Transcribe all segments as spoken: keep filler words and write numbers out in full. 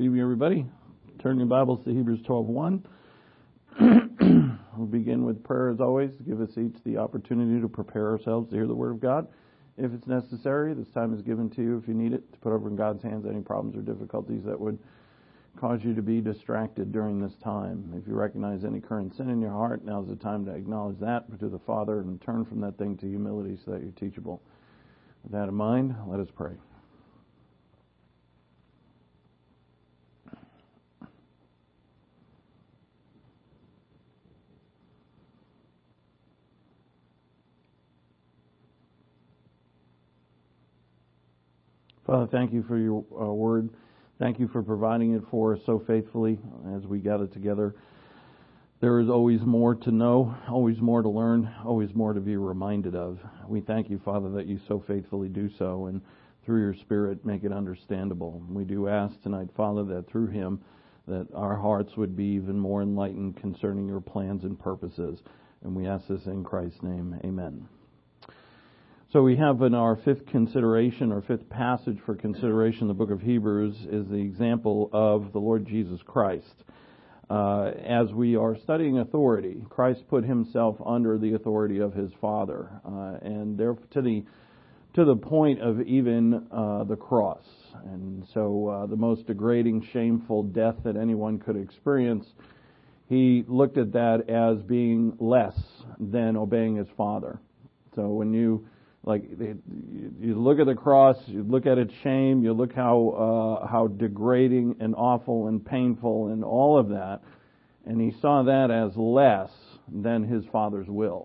Good evening, everybody. Turn your Bibles to Hebrews twelve one. We'll begin with prayer as always. Give us each the opportunity to prepare ourselves to hear the Word of God. If it's necessary, this time is given to you if you need it, to put over in God's hands any problems or difficulties that would cause you to be distracted during this time. If you recognize any current sin in your heart, now's the time to acknowledge that to the Father and turn from that thing to humility so that you're teachable. With that in mind, let us pray. Father, thank you for your uh, word. Thank you for providing it for us so faithfully as we gather together. There is always more to know, always more to learn, always more to be reminded of. We thank you, Father, that you so faithfully do so, and through your Spirit make it understandable. We do ask tonight, Father, that through him that our hearts would be even more enlightened concerning your plans and purposes. And we ask this in Christ's name. Amen. So we have in our fifth consideration, or fifth passage for consideration, the book of Hebrews, is the example of the Lord Jesus Christ. Uh, as we are studying authority, Christ put himself under the authority of his Father, uh, and there to the to the point of even uh, the cross. And so uh, the most degrading, shameful death that anyone could experience, he looked at that as being less than obeying his Father. So when you Like, you look at the cross, you look at its shame, you look how uh, how degrading and awful and painful and all of that, and he saw that as less than his Father's will.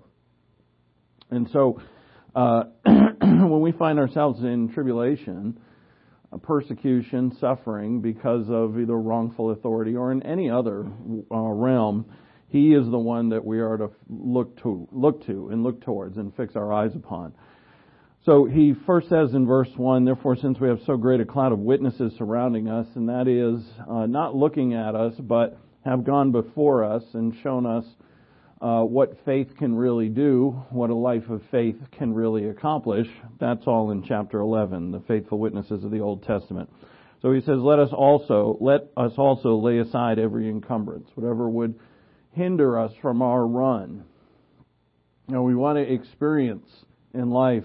And so, uh, when we find ourselves in tribulation, uh, persecution, suffering because of either wrongful authority or in any other uh, realm, he is the one that we are to look to, look to and look towards and fix our eyes upon. So he first says in verse one, therefore, since we have so great a cloud of witnesses surrounding us, and that is uh, not looking at us, but have gone before us and shown us uh, what faith can really do, what a life of faith can really accomplish. That's all in chapter eleven, the faithful witnesses of the Old Testament. So he says, let us also, let us also lay aside every encumbrance, whatever would hinder us from our run. You know, we want to experience in life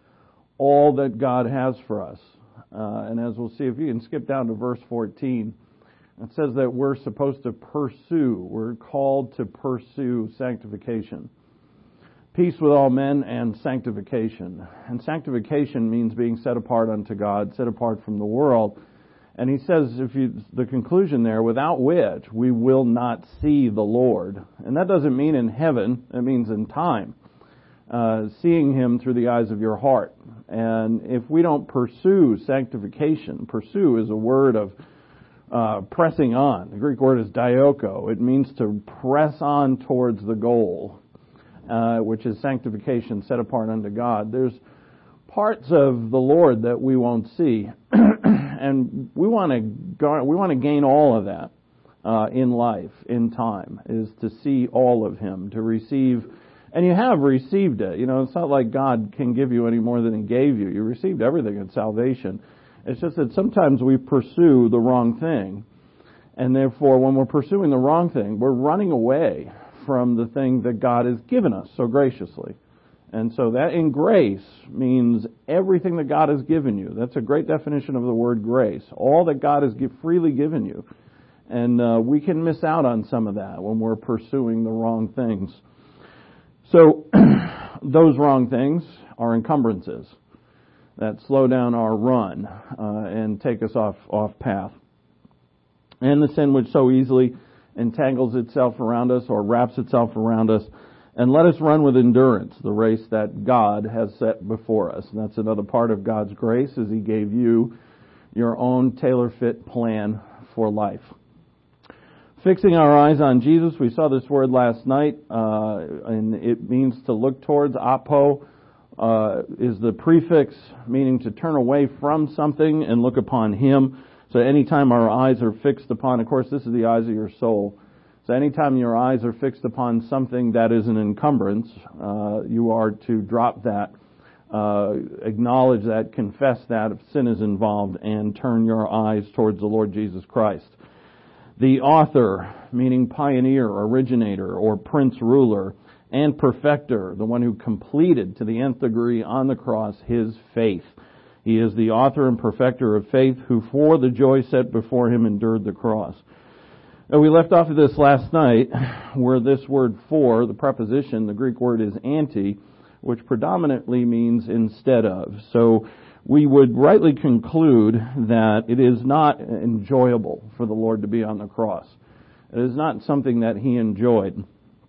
all that God has for us. Uh, and as we'll see, if you can skip down to verse fourteen, it says that we're supposed to pursue, we're called to pursue sanctification. Peace with all men and sanctification. And sanctification means being set apart unto God, set apart from the world. And he says, if you, the conclusion there, without which we will not see the Lord. And that doesn't mean in heaven, it means in time. Uh, seeing him through the eyes of your heart. And if we don't pursue sanctification, pursue is a word of uh, pressing on. The Greek word is dioko. It means to press on towards the goal, uh, which is sanctification, set apart unto God. There's parts of the Lord that we won't see, and we want to gar- we want to gain all of that uh, in life, in time, is to see all of him, to receive. And you have received it. You know, it's not like God can give you any more than he gave you. You received everything in salvation. It's just that sometimes we pursue the wrong thing. And therefore, when we're pursuing the wrong thing, we're running away from the thing that God has given us so graciously. And so that in grace means everything that God has given you. That's a great definition of the word grace. All that God has freely given you. And uh, we can miss out on some of that when we're pursuing the wrong things. So those wrong things are encumbrances that slow down our run uh, and take us off off path. And the sin which so easily entangles itself around us or wraps itself around us. And let us run with endurance the race that God has set before us. And that's another part of God's grace, is he gave you your own tailor-fit plan for life. Fixing our eyes on Jesus, we saw this word last night, uh, and it means to look towards. Apo uh, is the prefix, meaning to turn away from something and look upon him. So anytime our eyes are fixed upon, of course, this is the eyes of your soul. So anytime your eyes are fixed upon something that is an encumbrance, uh, you are to drop that uh, acknowledge that, confess that if sin is involved, and turn your eyes towards the Lord Jesus Christ. The author, meaning pioneer, originator, or prince ruler, and perfecter, the one who completed to the nth degree on the cross his faith. He is the author and perfecter of faith, who for the joy set before him endured the cross. Now, we left off of this last night, where this word for, the preposition, the Greek word is anti, which predominantly means instead of. So we would rightly conclude that it is not enjoyable for the Lord to be on the cross. It is not something that he enjoyed.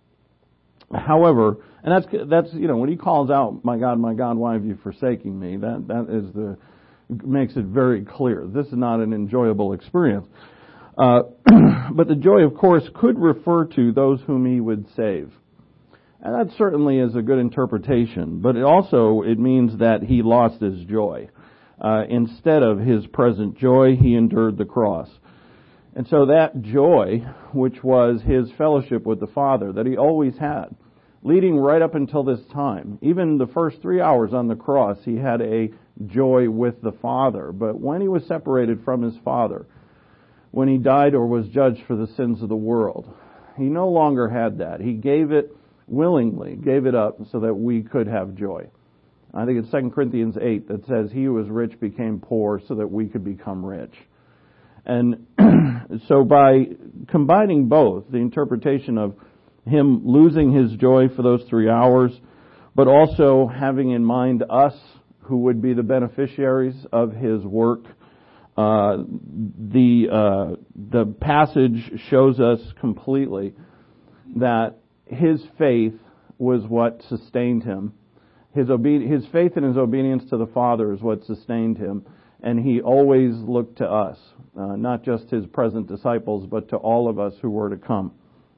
However, and that's, that's, you know, when he calls out, my God, my God, why have you forsaken me? That, that is the, makes it very clear. This is not an enjoyable experience. Uh, but the joy, of course, could refer to those whom he would save. And that certainly is a good interpretation, but it also, it means that he lost his joy. Uh, instead of his present joy, he endured the cross. And so that joy, which was his fellowship with the Father, that he always had, leading right up until this time, even the first three hours on the cross, he had a joy with the Father. But when he was separated from his Father, when he died or was judged for the sins of the world, he no longer had that. He gave it willingly, gave it up so that we could have joy. I think it's Second Corinthians eight that says, he who was rich became poor so that we could become rich. And so by combining both, the interpretation of him losing his joy for those three hours, but also having in mind us who would be the beneficiaries of his work, uh, the uh, the passage shows us completely that his faith was what sustained him. His obe- his faith and his obedience to the Father is what sustained him. And he always looked to us, uh, not just his present disciples, but to all of us who were to come.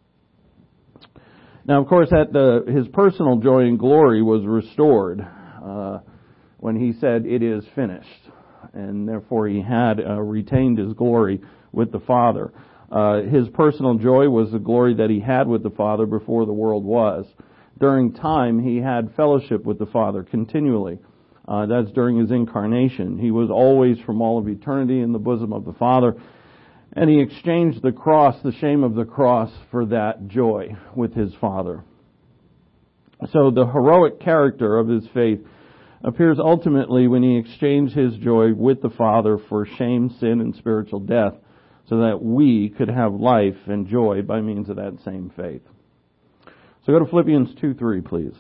Now, of course, at the, his personal joy and glory was restored uh, when he said, it is finished. And therefore he had uh, retained his glory with the Father. Uh, his personal joy was the glory that he had with the Father before the world was. During time, he had fellowship with the Father continually. Uh, that's during his incarnation. He was always from all of eternity in the bosom of the Father. And he exchanged the cross, the shame of the cross, for that joy with his Father. So the heroic character of his faith appears ultimately when he exchanged his joy with the Father for shame, sin, and spiritual death, so that we could have life and joy by means of that same faith. So go to Philippians two three, please.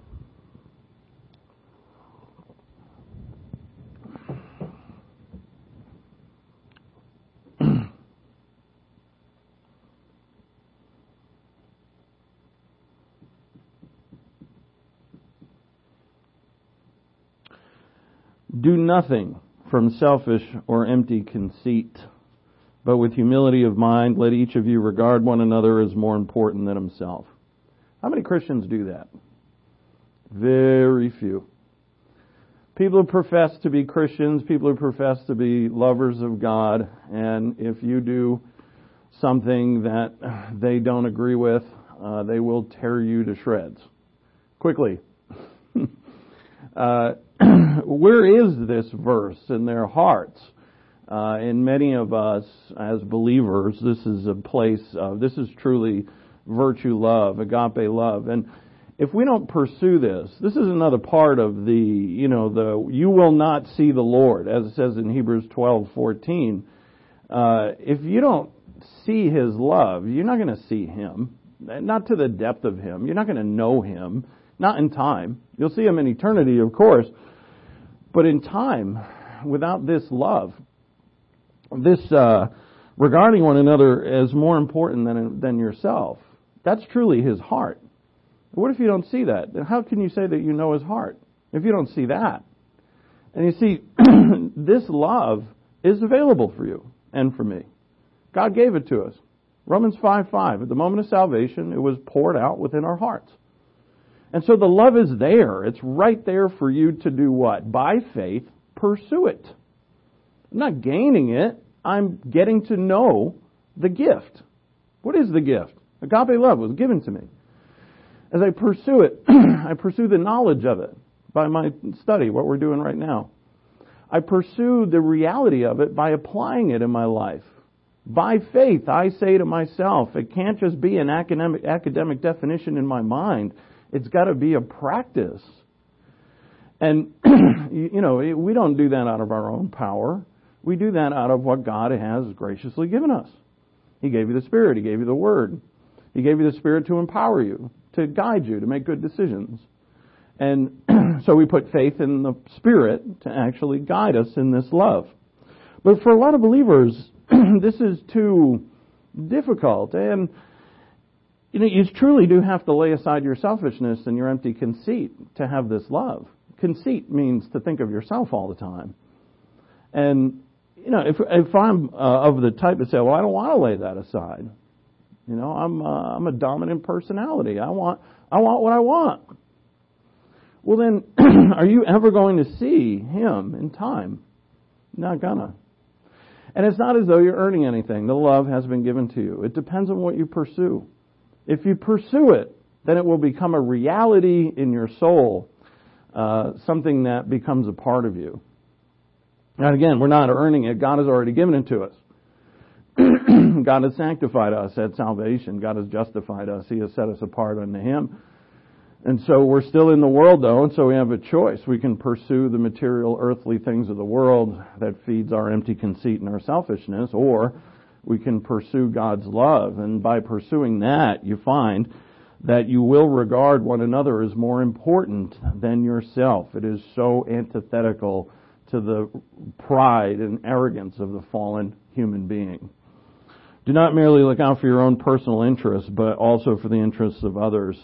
Do nothing from selfish or empty conceit, but with humility of mind, let each of you regard one another as more important than himself. How many Christians do that? Very few. People who profess to be Christians, people who profess to be lovers of God, and if you do something that they don't agree with, uh, they will tear you to shreds. Quickly. uh, where is this verse in their hearts? Uh, in many of us as believers, this is a place of, this is truly virtue love, agape love. And if we don't pursue this, this is another part of the, you know, the, you will not see the Lord, as it says in Hebrews twelve fourteen. Uh, if you don't see His love, you're not going to see Him, not to the depth of Him. You're not going to know Him, not in time. You'll see Him in eternity, of course. But in time, without this love, this uh, regarding one another as more important than than yourself, that's truly His heart. What if you don't see that? Then how can you say that you know His heart if you don't see that? And you see, this love is available for you and for me. God gave it to us. Romans five five, at the moment of salvation, it was poured out within our hearts. And so the love is there. It's right there for you to do what? By faith, pursue it. I'm not gaining it. I'm getting to know the gift. What is the gift? Agape love was given to me. As I pursue it, I pursue the knowledge of it. by my study, what we're doing right now. I pursue the reality of it by applying it in my life. By faith, I say to myself, it can't just be an academic, academic definition in my mind. It's got to be a practice. And, you know, we don't do that out of our own power. We do that out of what God has graciously given us. He gave you the Spirit. He gave you the Word. He gave you the Spirit to empower you, to guide you, to make good decisions. And so we put faith in the Spirit to actually guide us in this love. But for a lot of believers, this is too difficult. And you know, you truly do have to lay aside your selfishness and your empty conceit to have this love. Conceit means to think of yourself all the time. And, you know, if if I'm uh, of the type that say, well, I don't want to lay that aside. You know, I'm uh, I'm a dominant personality. I want I want what I want. Well, then, are you ever going to see Him in time? Not gonna. And it's not as though you're earning anything. The love has been given to you. It depends on what you pursue. If you pursue it, then it will become a reality in your soul, uh, something that becomes a part of you. And again, we're not earning it. God has already given it to us. God has sanctified us at salvation. God has justified us. He has set us apart unto Him. And so we're still in the world, though, and so we have a choice. We can pursue the material, earthly things of the world that feeds our empty conceit and our selfishness, or we can pursue God's love. And by pursuing that, you find that you will regard one another as more important than yourself. It is so antithetical to the pride and arrogance of the fallen human being. Do not merely look out for your own personal interests, but also for the interests of others.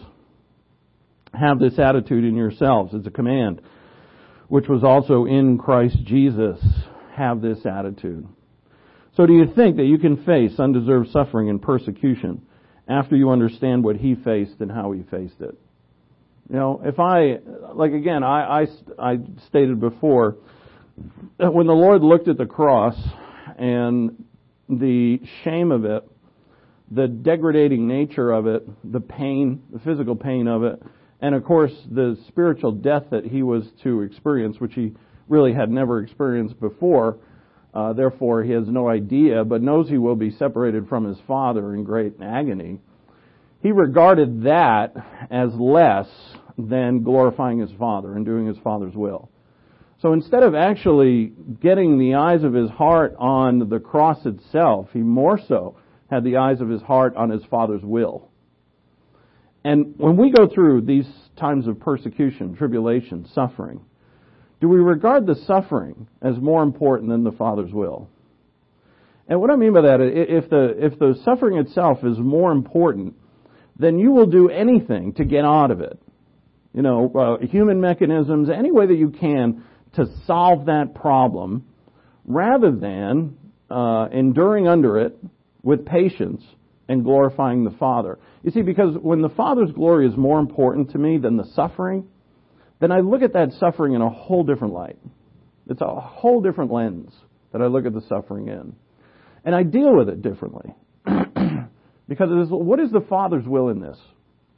Have this attitude in yourselves. It's a command, which was also in Christ Jesus. Have this attitude. So do you think that you can face undeserved suffering and persecution after you understand what He faced and how He faced it? You know, if I, like again, I, I, I stated before, that when the Lord looked at the cross and the shame of it, the degrading nature of it, the pain, the physical pain of it, and of course the spiritual death that He was to experience, which He really had never experienced before, uh, therefore He has no idea, but knows He will be separated from His Father in great agony. He regarded that as less than glorifying His Father and doing His Father's will. So instead of actually getting the eyes of His heart on the cross itself, He more so had the eyes of His heart on His Father's will. And when we go through these times of persecution, tribulation, suffering, do we regard the suffering as more important than the Father's will? And what I mean by that, if the if the suffering itself is more important, then you will do anything to get out of it. You know, uh, human mechanisms, any way that you can to solve that problem, rather than uh, enduring under it with patience and glorifying the Father. You see, because when the Father's glory is more important to me than the suffering, then I look at that suffering in a whole different light. It's a whole different lens that I look at the suffering in. And I deal with it differently. Because it is, what is the Father's will in this?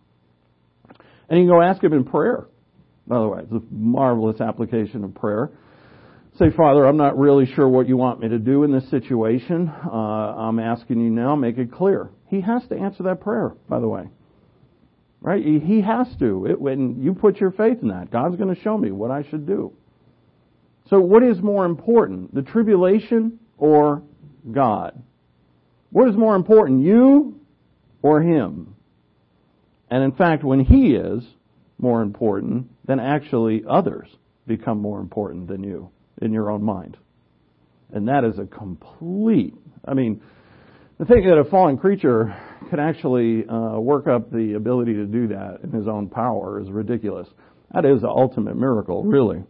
And you can go ask Him in prayer. By the way, it's a marvelous application of prayer. Say, Father, I'm not really sure what you want me to do in this situation. Uh, I'm asking you now, make it clear. He has to answer that prayer, by the way. Right? He, he has to. It, when you put your faith in that, God's going to show me what I should do. So what is more important, the tribulation or God? What is more important, you or Him? And in fact, when He is more important, then actually others become more important than you in your own mind. And that is a complete, I mean, the thing that a fallen creature can actually uh, work up the ability to do that in his own power is ridiculous. That is the ultimate miracle, really.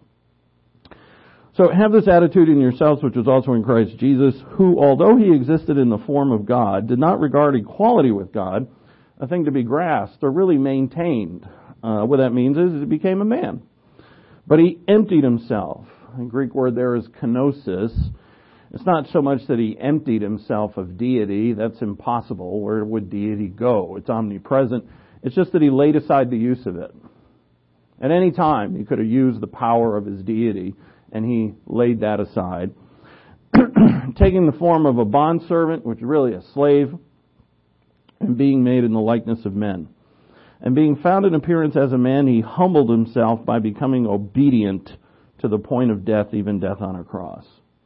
So have this attitude in yourselves, which was also in Christ Jesus, who, although He existed in the form of God, did not regard equality with God a thing to be grasped or really maintained. Uh, what that means is He became a man. But He emptied Himself. The Greek word there is kenosis. It's not so much that He emptied Himself of deity. That's impossible. Where would deity go? It's omnipresent. It's just that He laid aside the use of it. At any time, he could have used the power of his deity, and he laid that aside. Taking the form of a bondservant, which is really a slave, and being made in the likeness of men. And being found in appearance as a man, he humbled himself by becoming obedient to the point of death, even death on a cross.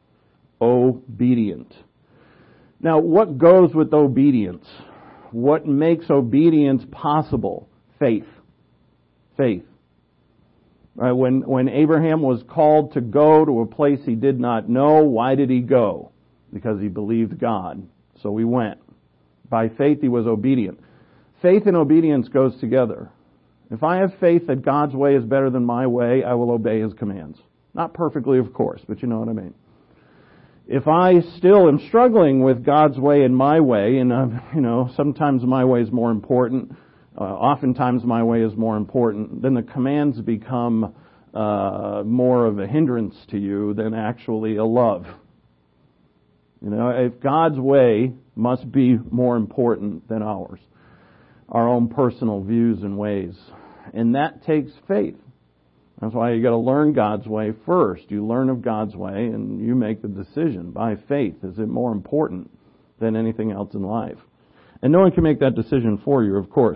Obedient. Now, what goes with obedience? What makes obedience possible? Faith. Faith. Right, when, when Abraham was called to go to a place he did not know, why did he go? Because he believed God. So he went. By faith he was obedient. Faith and obedience goes together. If I have faith that God's way is better than my way, I will obey His commands. Not perfectly, of course, but you know what I mean. If I still am struggling with God's way and my way, and uh, you know, sometimes my way is more important, uh, oftentimes my way is more important, then the commands become uh, more of a hindrance to you than actually a love. You know, if God's way must be more important than ours, our own personal views and ways, and that takes faith. That's why you got to learn God's way first. You learn of God's way and you make the decision by faith. Is it more important than anything else in life? And no one can make that decision for you, of course.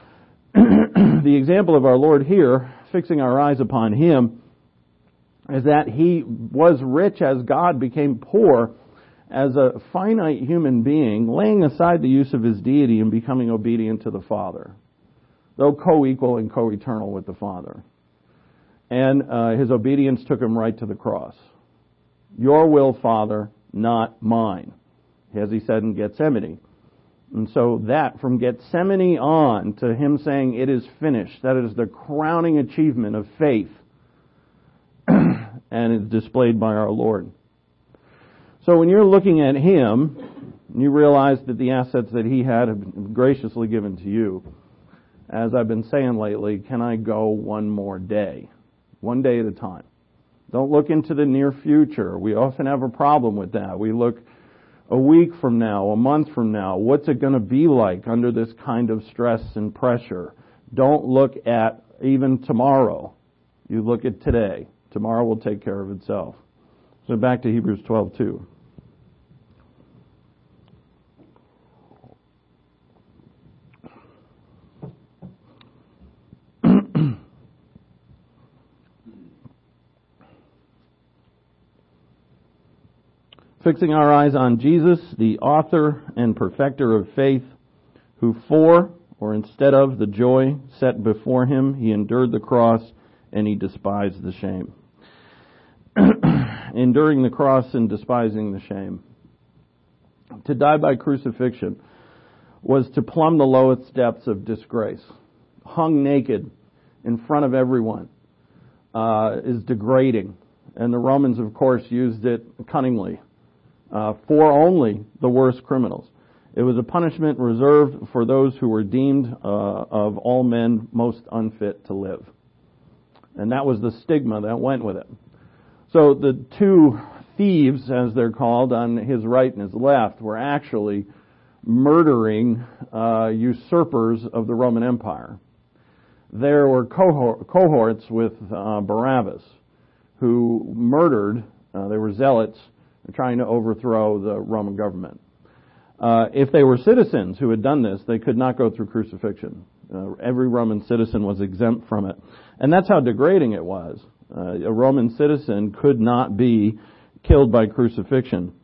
The example of our Lord here, fixing our eyes upon Him, is that He was rich as God became poor as a finite human being, laying aside the use of His deity and becoming obedient to the Father, though co-equal and co-eternal with the Father. And uh, His obedience took Him right to the cross. Your will, Father, not mine, as He said in Gethsemane. And so that, from Gethsemane on to Him saying, it is finished, that is the crowning achievement of faith, and it's displayed by our Lord. So when you're looking at Him, you realize that the assets that He had have been graciously given to you. As I've been saying lately, can I go one more day? One day at a time. Don't look into the near future. We often have a problem with that. We look a week from now, a month from now. What's it going to be like under this kind of stress and pressure? Don't look at even tomorrow. You look at today. Tomorrow will take care of itself. So back to Hebrews twelve two. Fixing our eyes on Jesus, the author and perfecter of faith, who for, or instead of, the joy set before Him, He endured the cross, and He despised the shame. Enduring the cross and despising the shame. To die by crucifixion was to plumb the lowest depths of disgrace. Hung naked in front of everyone uh, is degrading. And the Romans, of course, used it cunningly. Uh, for only the worst criminals. It was a punishment reserved for those who were deemed uh, of all men most unfit to live. And that was the stigma that went with it. So the two thieves, as they're called, on His right and His left, were actually murdering uh, usurpers of the Roman Empire. There were cohort, cohorts with uh, Barabbas who murdered, uh, they were zealots, trying to overthrow the Roman government. Uh, if they were citizens who had done this, they could not go through crucifixion. Uh, every Roman citizen was exempt from it. And that's how degrading it was. Uh, a Roman citizen could not be killed by crucifixion.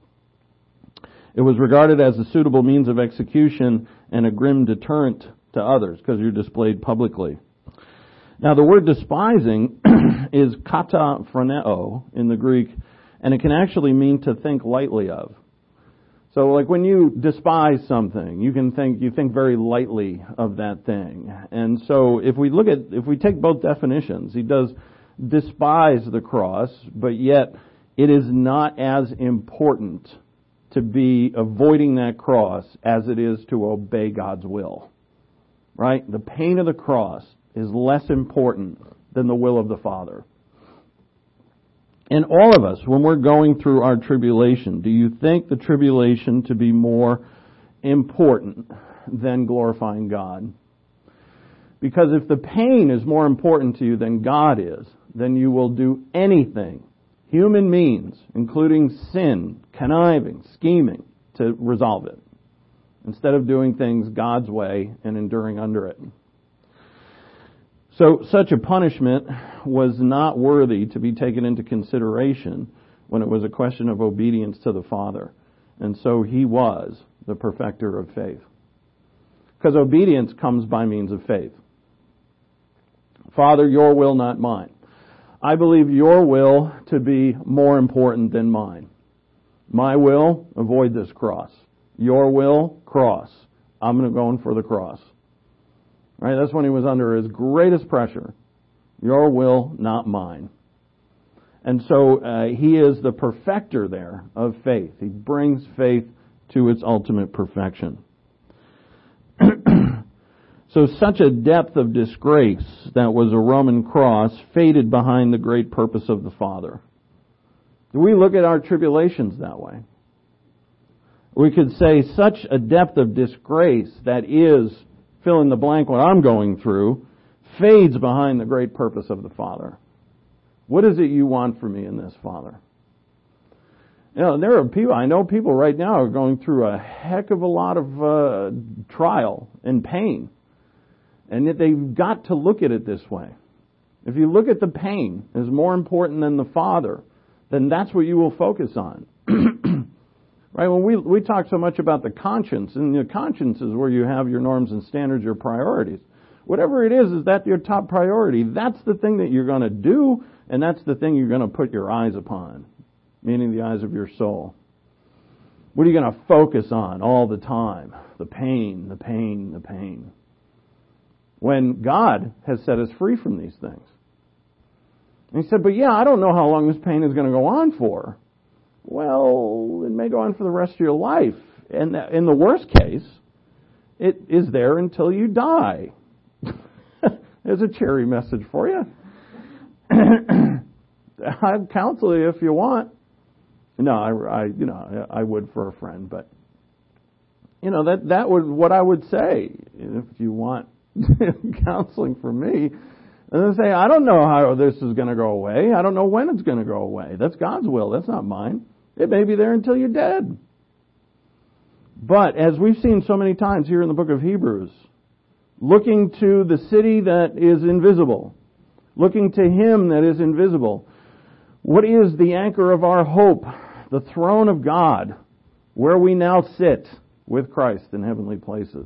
It was regarded as a suitable means of execution and a grim deterrent to others because you're displayed publicly. Now the word despising is kata phroneo in the Greek, and it can actually mean to think lightly of. So like when you despise something, you can think, you think very lightly of that thing. And so if we look at, if we take both definitions, he does despise the cross, but yet it is not as important to be avoiding that cross as it is to obey God's will. Right? The pain of the cross is less important than the will of the Father. And all of us, when we're going through our tribulation, do you think the tribulation to be more important than glorifying God? Because if the pain is more important to you than God is, then you will do anything, human means, including sin, conniving, scheming, to resolve it, instead of doing things God's way and enduring under it. So such a punishment was not worthy to be taken into consideration when it was a question of obedience to the Father. And so he was the perfecter of faith. Because obedience comes by means of faith. Father, your will, not mine. I believe your will to be more important than mine. My will, avoid this cross. Your will, cross. I'm going to go in for the cross. Right? That's when he was under his greatest pressure. Your will, not mine. And so uh, he is the perfecter there of faith. He brings faith to its ultimate perfection. So such a depth of disgrace that was a Roman cross faded behind the great purpose of the Father. Do we look at our tribulations that way? We could say such a depth of disgrace that is, fill in the blank what I'm going through, fades behind the great purpose of the Father. What is it you want from me in this, Father? You know, there are people, I know people right now are going through a heck of a lot of uh, trial and pain. And yet they've got to look at it this way. If you look at the pain as more important than the Father, then that's what you will focus on. Right? When we we talk so much about the conscience, and the conscience is where you have your norms and standards, your priorities. Whatever it is, is that your top priority? That's the thing that you're going to do, and that's the thing you're going to put your eyes upon, meaning the eyes of your soul. What are you going to focus on all the time? The pain, the pain, the pain. When God has set us free from these things. And he said, but yeah, I don't know how long this pain is going to go on for. Well, it may go on for the rest of your life. And in the worst case, it is there until you die. There's a cheery message for you. I'd counsel you if you want. No, I, I, you know, I would for a friend, but you know that that would what I would say if you want counseling from me. And they say, I don't know how this is going to go away. I don't know when it's going to go away. That's God's will. That's not mine. It may be there until you're dead. But as we've seen so many times here in the book of Hebrews, looking to the city that is invisible, looking to Him that is invisible, what is the anchor of our hope? The throne of God, where we now sit with Christ in heavenly places.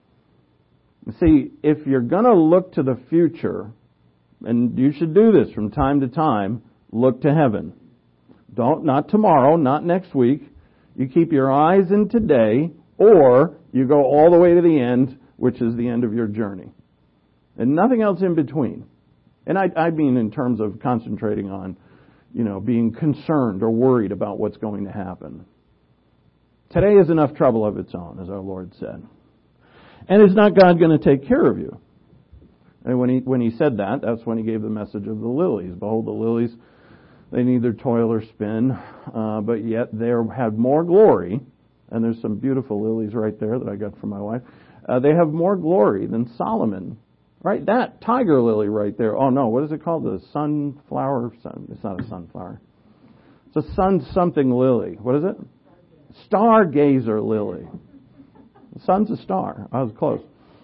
See, if you're going to look to the future, and you should do this from time to time, look to heaven. Don't, not tomorrow, not next week. You keep your eyes in today, or you go all the way to the end, which is the end of your journey. And nothing else in between. And I, I mean in terms of concentrating on, you know, being concerned or worried about what's going to happen. Today is enough trouble of its own, as our Lord said. And is not God going to take care of you? And when he when he said that, that's when he gave the message of the lilies. Behold, the lilies, they neither toil or spin, uh, but yet they have more glory. And there's some beautiful lilies right there that I got from my wife. Uh, they have more glory than Solomon. Right? That tiger lily right there. Oh no, what is it called? The sunflower? Sun, it's not a sunflower. It's a sun something lily. What is it? Stargazer lily. The sun's a star. I was close.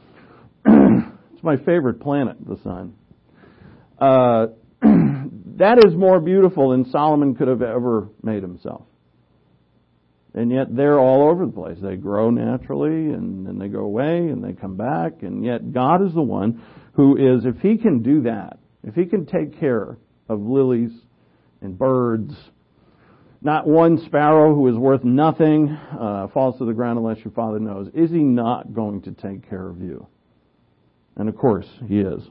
It's my favorite planet, the sun. Uh, that is more beautiful than Solomon could have ever made himself. And yet they're all over the place. They grow naturally, and then they go away, and they come back. And yet God is the one who is, if He can do that, if He can take care of lilies and birds, not one sparrow who is worth nothing uh, falls to the ground unless your Father knows, is He not going to take care of you? And of course, He is.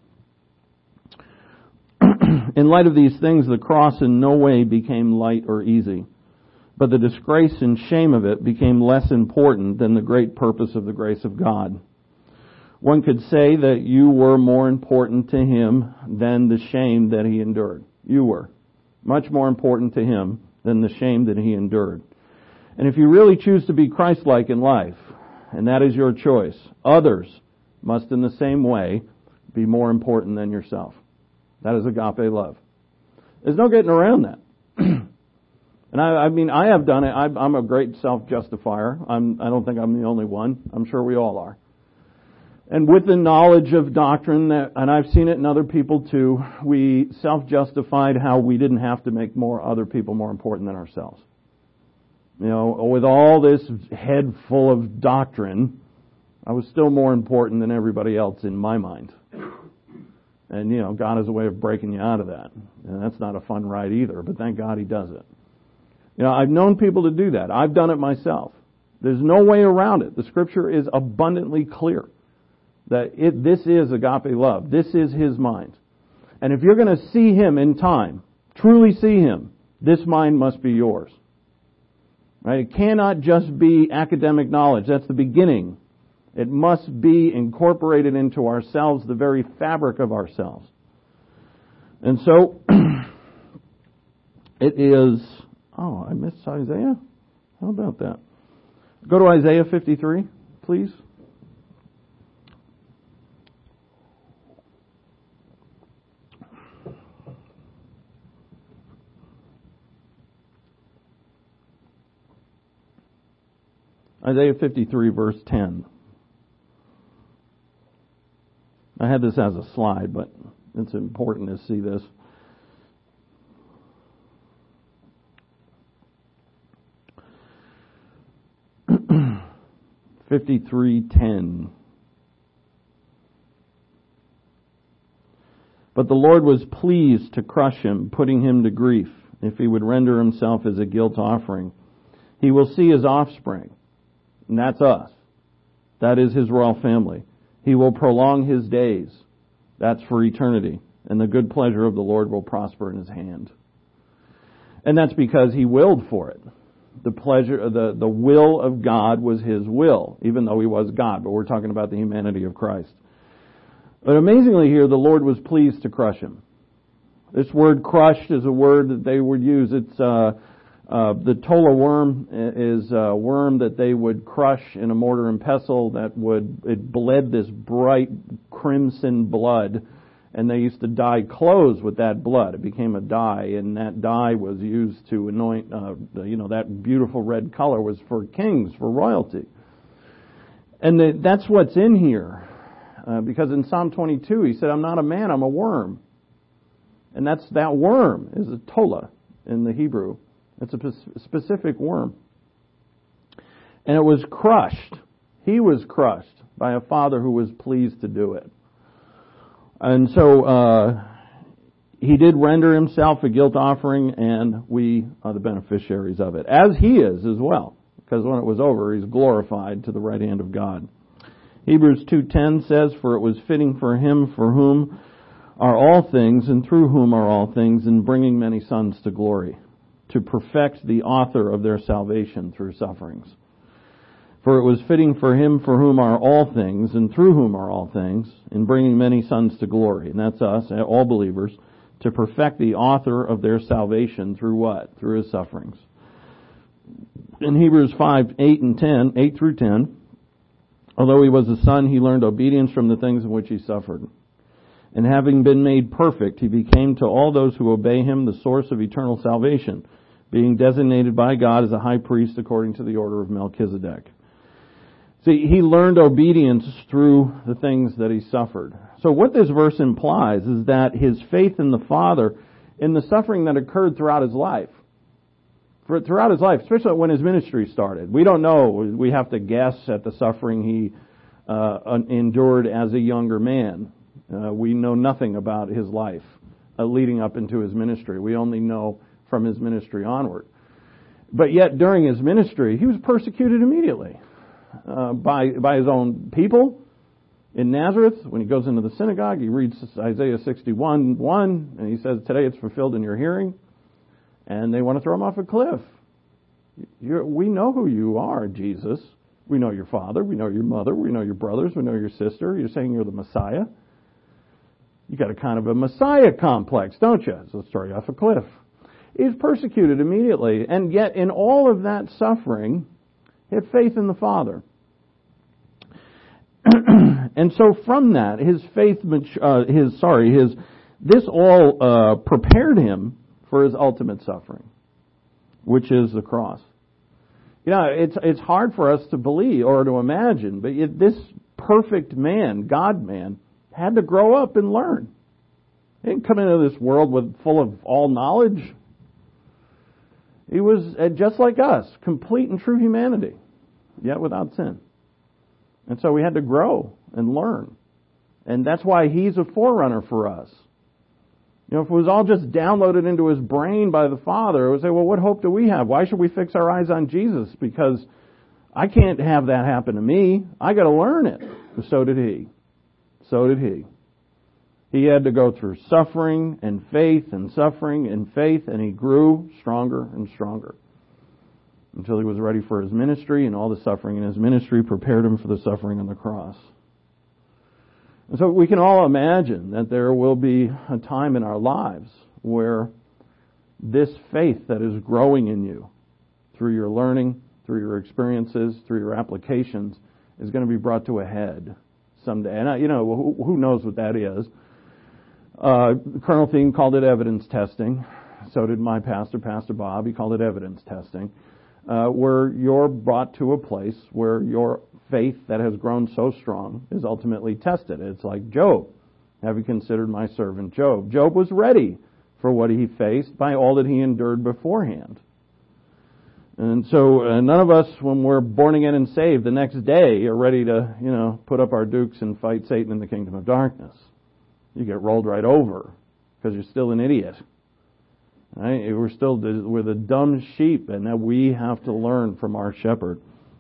In light of these things, the cross in no way became light or easy. But the disgrace and shame of it became less important than the great purpose of the grace of God. One could say that you were more important to Him than the shame that He endured. You were. Much more important to Him than the shame that He endured. And if you really choose to be Christ-like in life, and that is your choice, others must in the same way be more important than yourself. That is agape love. There's no getting around that. And I, I mean, I have done it. I, I'm a great self-justifier. I'm, I don't think I'm the only one. I'm sure we all are. And with the knowledge of doctrine, that, and I've seen it in other people too, we self-justified how we didn't have to make more other people more important than ourselves. You know, with all this head full of doctrine, I was still more important than everybody else in my mind. And, you know, God has a way of breaking you out of that. And that's not a fun ride either, but thank God He does it. You know, I've known people to do that. I've done it myself. There's no way around it. The Scripture is abundantly clear that it, this is agape love. This is His mind. And if you're going to see Him in time, truly see Him, this mind must be yours. Right? It cannot just be academic knowledge. That's the beginning. It must be incorporated into ourselves, the very fabric of ourselves. And so, it is... Oh, I missed Isaiah? How about that? Go to Isaiah fifty-three, please. Isaiah fifty-three, verse ten. I had this as a slide, but it's important to see this. fifty-three ten. But the Lord was pleased to crush him, putting him to grief, if he would render himself as a guilt offering. He will see his offspring, and that's us. That is his royal family. He will prolong his days. That's for eternity. And the good pleasure of the Lord will prosper in his hand. And that's because he willed for it. The pleasure, the, the will of God was his will, even though he was God. But we're talking about the humanity of Christ. But amazingly here, the Lord was pleased to crush him. This word crushed is a word that they would use. It's uh, uh, the tola worm is a worm that they would crush in a mortar and pestle that would, it bled this bright crimson blood. And they used to dye clothes with that blood. It became a dye, and that dye was used to anoint, uh, the, you know, that beautiful red color was for kings, for royalty. And the, that's what's in here. Uh, because in Psalm twenty-two, he said, I'm not a man, I'm a worm. And that's, that worm is a tola in the Hebrew. It's a specific worm. And it was crushed. He was crushed by a father who was pleased to do it. And so uh, he did render himself a guilt offering, and we are the beneficiaries of it, as he is as well. Because when it was over, he's glorified to the right hand of God. Hebrews two ten says, For it was fitting for him for whom are all things, and through whom are all things, in bringing many sons to glory, to perfect the author of their salvation through sufferings. For it was fitting for him for whom are all things, and through whom are all things, in bringing many sons to glory. And that's us, all believers, to perfect the author of their salvation through what? Through his sufferings. In Hebrews five, eight and ten, eight through ten, although he was a son, he learned obedience from the things in which he suffered. And having been made perfect, he became to all those who obey him the source of eternal salvation, being designated by God as a high priest according to the order of Melchizedek. See, he learned obedience through the things that he suffered. So what this verse implies is that his faith in the Father, in the suffering that occurred throughout his life, for throughout his life, especially when his ministry started. We don't know. We have to guess at the suffering he uh, endured as a younger man. Uh, we know nothing about his life uh, leading up into his ministry. We only know from his ministry onward. But yet, during his ministry, he was persecuted immediately. Uh, by by his own people in Nazareth. When he goes into the synagogue, he reads Isaiah sixty-one one, and he says, today it's fulfilled in your hearing. And they want to throw him off a cliff. You're, we know who you are, Jesus. We know your father. We know your mother. We know your brothers. We know your sister. You're saying you're the Messiah. You got a kind of a Messiah complex, don't you? So let's throw you off a cliff. He's persecuted immediately. And yet in all of that suffering, he had faith in the Father. And so from that, his faith, uh, his, sorry, his, this all uh, prepared him for his ultimate suffering, which is the cross. You know, it's it's hard for us to believe or to imagine, but it, this perfect man, God-man, had to grow up and learn. He didn't come into this world with full of all knowledge. He was just like us, complete and true humanity, yet without sin. And so we had to grow and learn. And that's why he's a forerunner for us. You know, if it was all just downloaded into his brain by the Father, it would say, well, what hope do we have? Why should we fix our eyes on Jesus? Because I can't have that happen to me. I got to learn it. So did he. So did he. He had to go through suffering and faith and suffering and faith, and he grew stronger and stronger until he was ready for his ministry, and all the suffering in his ministry prepared him for the suffering on the cross. And so we can all imagine that there will be a time in our lives where this faith that is growing in you through your learning, through your experiences, through your applications, is going to be brought to a head someday. And, I, you know, who, who knows what that is? Uh, Colonel Thien called it evidence testing. So did my pastor, Pastor Bob. He called it evidence testing. Uh, where you're brought to a place where your faith that has grown so strong is ultimately tested. It's like Job. Have you considered my servant Job? Job was ready for what he faced by all that he endured beforehand. And so uh, none of us, when we're born again and saved, the next day are ready to, you know, put up our dukes and fight Satan in the kingdom of darkness. You get rolled right over because you're still an idiot. Right? We're still we're the dumb sheep, and that we have to learn from our shepherd.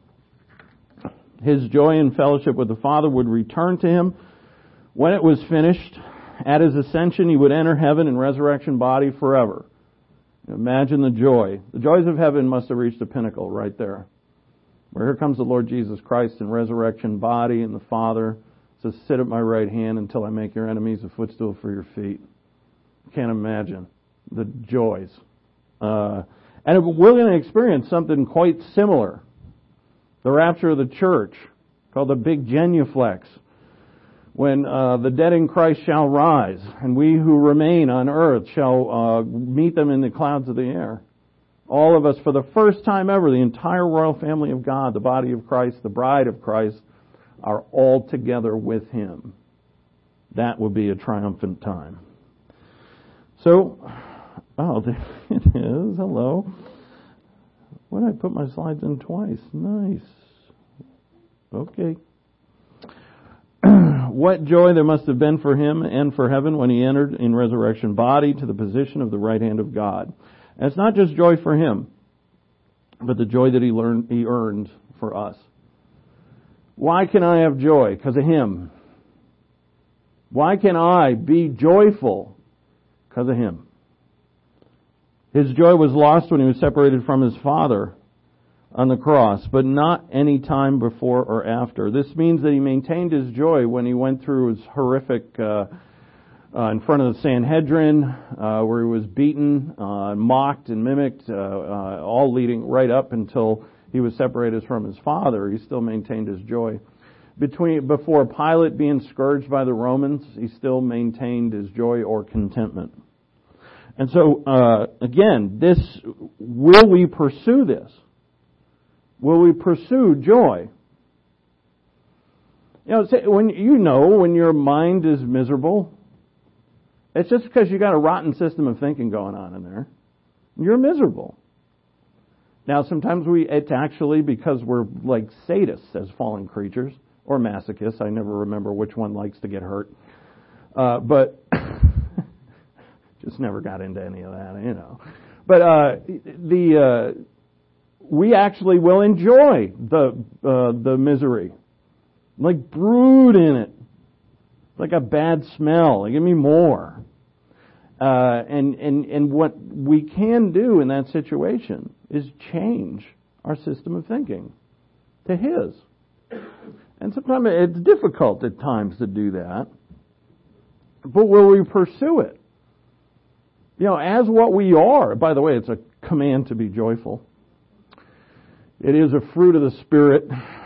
His joy and fellowship with the Father would return to him when it was finished. At his ascension, he would enter heaven in resurrection body forever. Imagine the joy. The joys of heaven must have reached a pinnacle right there. Where here comes the Lord Jesus Christ in resurrection body, and the Father says, sit at my right hand until I make your enemies a footstool for your feet. Can't imagine the joys. Uh, and we're going to experience something quite similar. The rapture of the church, called the big genuflex, when uh, the dead in Christ shall rise, and we who remain on earth shall uh, meet them in the clouds of the air. All of us, for the first time ever, the entire royal family of God, the body of Christ, the bride of Christ, are all together with him. That would be a triumphant time. So, oh, there it is. Hello. Why did I put my slides in twice? Nice. Okay. What joy there must have been for him and for heaven when he entered in resurrection body to the position of the right hand of God. And it's not just joy for him, but the joy that he learned, he earned for us. Why can I have joy? Because of him. Why can I be joyful? Because of him. His joy was lost when he was separated from his Father on the cross, but not any time before or after. This means that he maintained his joy when he went through his horrific, uh, uh, in front of the Sanhedrin, uh, where he was beaten, uh, mocked and mimicked, uh, uh, all leading right up until he was separated from his Father. He still maintained his joy. Between before Pilate being scourged by the Romans, he still maintained his joy or contentment. And so, uh, again, this, will we pursue this? Will we pursue joy? You know, when you know when your mind is miserable, it's just because you got a rotten system of thinking going on in there. You're miserable. Now, sometimes we, it's actually because we're like sadists as fallen creatures, or masochists. I never remember which one likes to get hurt. Uh, but, just never got into any of that, you know. But, uh, the, uh, we actually will enjoy the, uh, the misery. Like brood in it. Like a bad smell. Like, give me more. Uh, and, and, and what we can do in that situation is change our system of thinking to his. And sometimes it's difficult at times to do that. But will we pursue it? You know, as what we are. By the way, it's a command to be joyful. It is a fruit of the Spirit.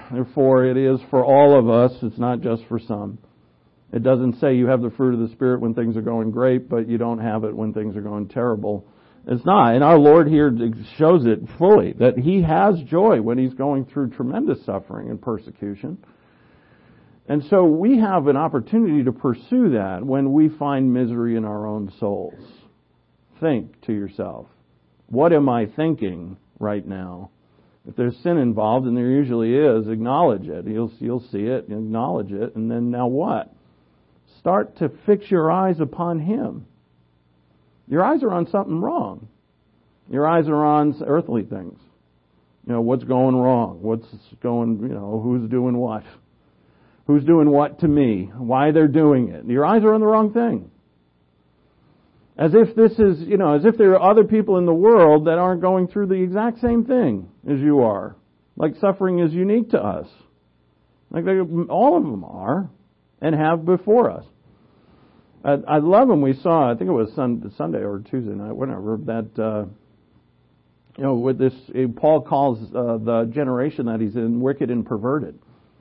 Therefore, it is for all of us. It's not just for some. It doesn't say you have the fruit of the Spirit when things are going great, but you don't have it when things are going terrible. It's not. And our Lord here shows it fully, that He has joy when He's going through tremendous suffering and persecution. And so we have an opportunity to pursue that when we find misery in our own souls. Think to yourself, what am I thinking right now? If there's sin involved, and there usually is, acknowledge it. You'll, you'll see it, acknowledge it, and then now what? Start to fix your eyes upon Him. Your eyes are on something wrong. Your eyes are on earthly things. You know, what's going wrong? What's going, you know, who's doing what? Who's doing what to me? Why they're doing it? Your eyes are on the wrong thing. As if this is, you know, as if there are other people in the world that aren't going through the exact same thing as you are. Like suffering is unique to us. Like they, all of them are and have before us. I, I love them. We saw, I think it was Sunday or Tuesday night, whatever, that, uh, you know, with this, Paul calls uh, the generation that he's in wicked and perverted.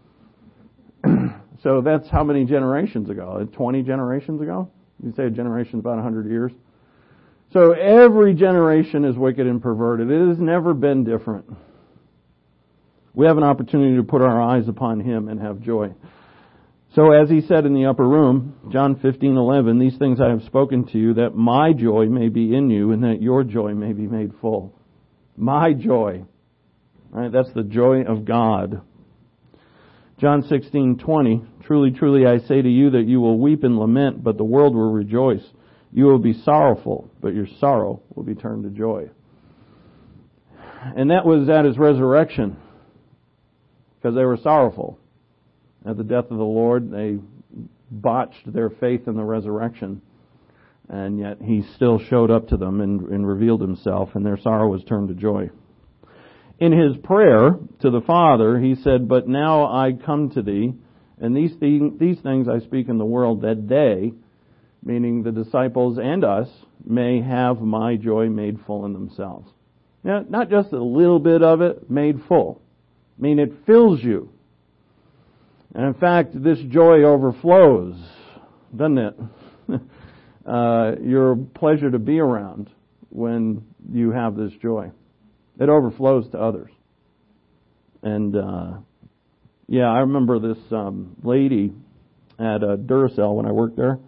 So that's how many generations ago? twenty generations ago? You say a generation is about one hundred years. So every generation is wicked and perverted. It has never been different. We have an opportunity to put our eyes upon Him and have joy. So as He said in the upper room, John fifteen eleven, these things I have spoken to you, that my joy may be in you and that your joy may be made full. My joy. Right? That's the joy of God. John sixteen twenty, truly, truly, I say to you that you will weep and lament, but the world will rejoice. You will be sorrowful, but your sorrow will be turned to joy. And that was at His resurrection, because they were sorrowful. At the death of the Lord, they botched their faith in the resurrection, and yet He still showed up to them and, and revealed Himself, and their sorrow was turned to joy. In His prayer to the Father, He said, but now I come to Thee, and these, th- these things I speak in the world, that they, meaning the disciples and us, may have my joy made full in themselves. Now, not just a little bit of it, made full. I mean, it fills you. And in fact, this joy overflows, doesn't it? uh, you're a pleasure to be around when you have this joy. It overflows to others. And, uh, yeah, I remember this um, lady at uh, Duracell when I worked there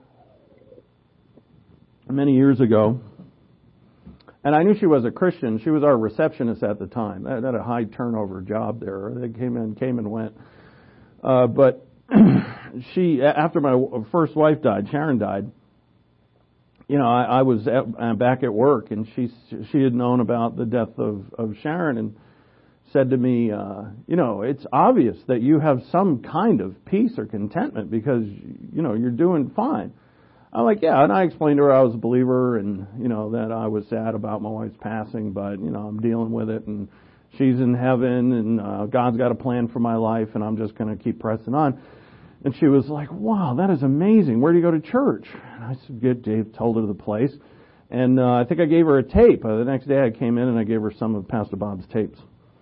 many years ago. And I knew she was a Christian. She was our receptionist at the time. I had a high turnover job there. They came in, came and went. Uh, but she, after my first wife died, Sharon died, you know, I, I was at, uh, back at work, and she she had known about the death of, of Sharon and said to me, uh, you know, it's obvious that you have some kind of peace or contentment because, you know, you're doing fine. I'm like, yeah, and I explained to her I was a believer and, you know, that I was sad about my wife's passing, but, you know, I'm dealing with it, and she's in heaven, and uh, God's got a plan for my life, and I'm just going to keep pressing on. And she was like, wow, that is amazing. Where do you go to church? And I said, good. Dave told her the place. And uh, I think I gave her a tape. Uh, the next day I came in and I gave her some of Pastor Bob's tapes.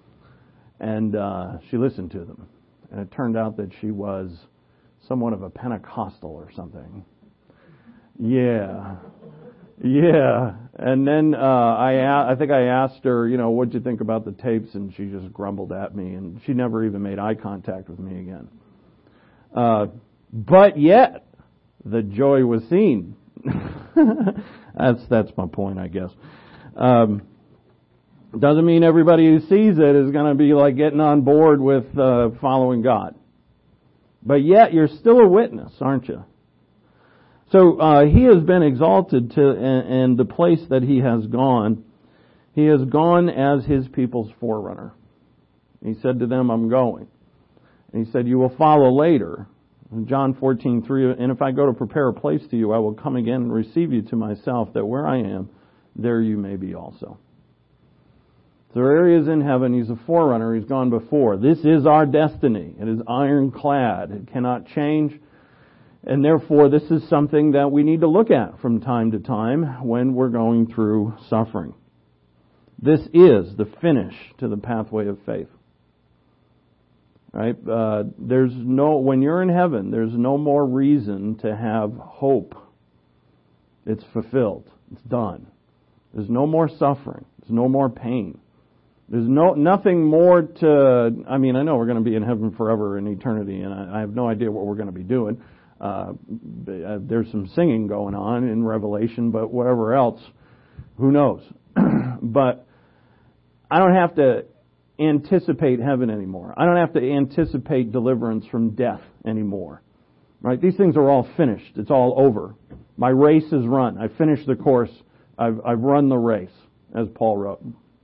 And uh, she listened to them. And it turned out that she was somewhat of a Pentecostal or something. Yeah. Yeah. And then uh, I I think I asked her, you know, what'd you think about the tapes? And she just grumbled at me. And she never even made eye contact with me again. Uh, but yet, the joy was seen. that's that's my point, I guess. Um, doesn't mean everybody who sees it is going to be like getting on board with uh, following God. But yet, you're still a witness, aren't you? So uh, He has been exalted to, and, and the place that He has gone, He has gone as His people's forerunner. He said to them, I'm going. And He said, you will follow later. In John fourteen three, and if I go to prepare a place to you, I will come again and receive you to myself, that where I am, there you may be also. So there are areas in heaven, He's a forerunner, He's gone before. This is our destiny. It is ironclad. It cannot change. And therefore, this is something that we need to look at from time to time when we're going through suffering. This is the finish to the pathway of faith. Right? Uh, there's no, when you're in heaven, there's no more reason to have hope. It's fulfilled. It's done. There's no more suffering. There's no more pain. There's no nothing more to, I mean, I know we're going to be in heaven forever in eternity, and I, I have no idea what we're going to be doing. Uh, there's some singing going on in Revelation, but whatever else, who knows? But I don't have to anticipate heaven anymore. I don't have to anticipate deliverance from death anymore. Right? These things are all finished. It's all over. My race is run. I finished the course. I've, I've run the race, as Paul wrote.